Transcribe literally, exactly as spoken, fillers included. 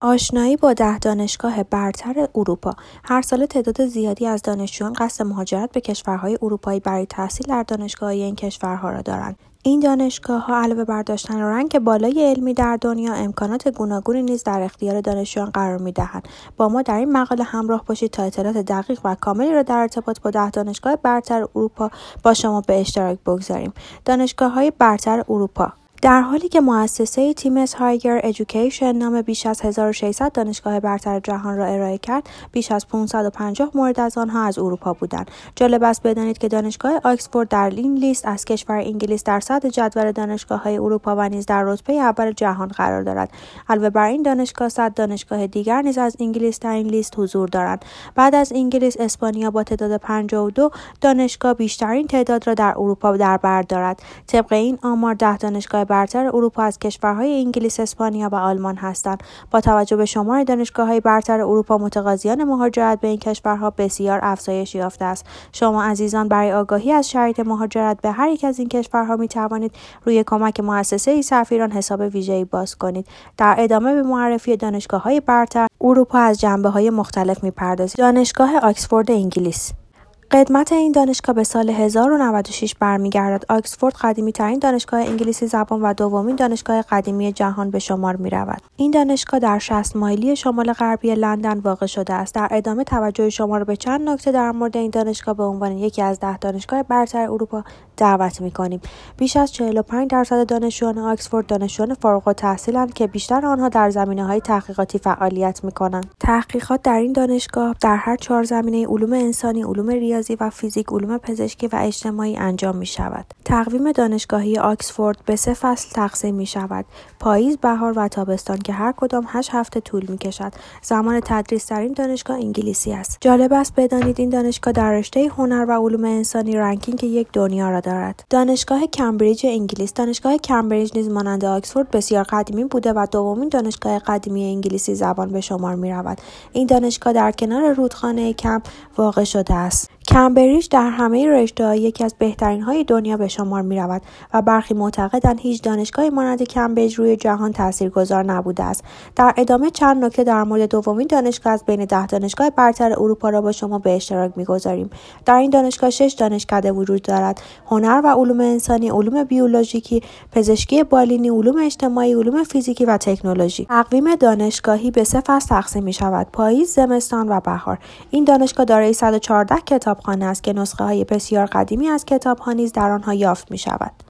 آشنایی با ده دانشگاه برتر اروپا. هر ساله تعداد زیادی از دانشجویان قصد مهاجرت به کشورهای اروپایی برای تحصیل در دانشگاه‌های این کشورها را دارند. این دانشگاه‌ها علاوه بر داشتن رنگ بالای علمی در دنیا، امکانات گوناگونی نیز در اختیار دانشجویان قرار می‌دهند. با ما در این مقاله همراه باشید تا اطلاعات دقیق و کاملی را در ارتباط با ده دانشگاه برتر اروپا با شما به اشتراک بگذاریم. دانشگاه‌های برتر اروپا. در حالی که مؤسسه تیمز هایگر ادویکیشن نام بیش از هزار و ششصد دانشگاه برتر جهان را ارائه کرد، بیش از پانصد و پنجاه مورد از آنها از اروپا بودند. جالب است بدانید که دانشگاه آکسفورد در این لیست از کشور انگلیس در صدر جدول دانشگاه‌های اروپا و نیز در رتبه اول جهان قرار دارد. علاوه بر این دانشگاه، صد دانشگاه دیگر نیز از انگلیس در این لیست حضور دارند. بعد از انگلیس، اسپانیا با تعداد پنجاه و دو دانشگاه بیشترین تعداد را در اروپا در بر دارد. طبق این آمار، ده دانشگاه برتر اروپا از کشورهای انگلیس، اسپانیا و آلمان هستند. با توجه به شمار دانشگاه‌های برتر اروپا، متقاضیان مهاجرت به این کشورها بسیار افزایش یافته است. شما عزیزان برای آگاهی از شرایط مهاجرت به هر یک از این کشورها می توانید روی کمک مؤسسه سفیران حساب ویژه‌ای باز کنید. در ادامه به معرفی دانشگاه‌های برتر اروپا از جنبه‌های مختلف می‌پردازیم. دانشگاه آکسفورد انگلیس. قدمت این دانشگاه به سال هزار و نود و شش برمیگردد. آکسفورد قدیمی‌ترین دانشگاه انگلیسی زبان و دومین دانشگاه قدیمی جهان به شمار می‌رود. این دانشگاه در شصت مایلی شمال غربی لندن واقع شده است. در ادامه توجه شما را به چند نکته در مورد این دانشگاه به عنوان یکی از ده دانشگاه برتر اروپا دعوت می‌کنیم. بیش از چهل و پنج درصد دانشجویان آکسفورد دانشجویان فارغ‌التحصیل‌اند که بیشتر آنها در زمینه‌های تحقیقاتی فعالیت می‌کنند. تحقیقات در این دانشگاه در هر چهار زمینه علوم انسانی، علوم ریاضی و فیزیک، علوم پزشکی و اجتماعی انجام می شود. تقویم دانشگاهی آکسفورد به سه فصل تقسیم می شود: پاییز، بهار و تابستان که هر کدام هشت هفته طول می کشد. زمان تدریس در این دانشگاه انگلیسی است. جالب است بدانید این دانشگاه در رشته هنر و علوم انسانی رنکینگ یک دنیا را دارد. دانشگاه کمبریج انگلیس. دانشگاه کمبریج نیز مانند آکسفورد بسیار قدیمی بوده و دومین دانشگاه قدیمی انگلیسی زبان به شمار می رود. این دانشگاه در کنار رودخانه کم واقع شده است. کمبریج در همه رشته‌ها یکی از بهترین‌های دنیا به شمار می‌رود و برخی معتقدند هیچ دانشگاهی مانند کمبریج روی جهان تاثیرگذار نبوده است. در ادامه چند نکته در مورد دومین دانشگاه از بین ده دانشگاه برتر اروپا را با شما به اشتراک می‌گذاریم. در این دانشگاه شش دانشکده وجود دارد: هنر و علوم انسانی، علوم بیولوژیکی، پزشکی بالینی، علوم اجتماعی، علوم فیزیکی و تکنولوژی. تقویم دانشگاهی به سه فصل تقسیم می‌شود: پاییز، زمستان و بهار. این دانشگاه دارای صد و چهارده کتابخانه است که نسخه‌های بسیار قدیمی از کتاب‌ها نیز در آنها یافت می‌شود.